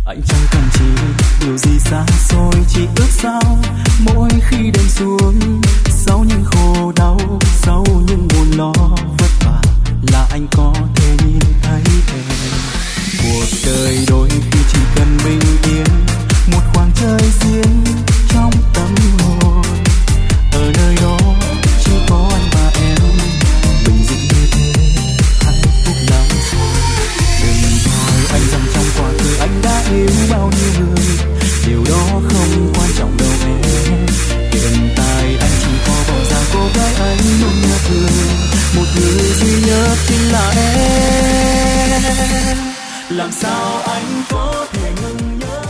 Anh chẳng cần chi điều gì xa xôi, chỉ ước sao mỗi khi đêm xuống, sau những khổ đau, sau những buồn lo vất vả, là anh có thể nhìn thấy em. Cuộc đời đôi khi chỉ cần bình yên, một khoảng trời riêng trong tâm hồn. Ở nơi đó chỉ có anh và em, bình dị như thế, hạnh phúc lắm rồi. Đừng hỏi anh rằng trong quá khứ anh đã yêu bao nhiêu người, điều đó không quan trọng đâu em. Hiện tại anh chỉ có bỏ ra cô gái anh luôn nhớ thương, một người duy nhất chính là em. Làm sao anh có thể ngừng nhớ